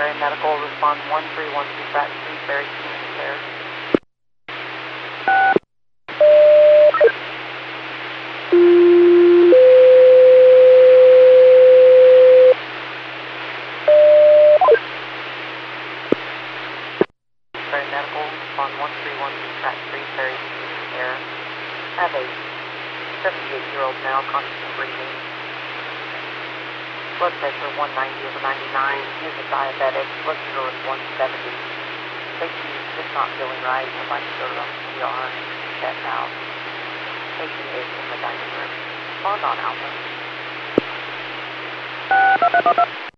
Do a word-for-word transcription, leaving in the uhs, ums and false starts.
Medical, respond one three one two, Pratt Street, Berry, community care. Berry Medical, respond one three one two, Pratt Street, Berry, community care. Have a seventy-eight-year-old male, conscious and breathing. Blood pressure one ninety over ninety-nine. He is a diabetic. Blood sugar is one seventy. Patient is just not feeling right. Would like to go to the E R and check out. Patient is in the dining room. Respond on Alpha.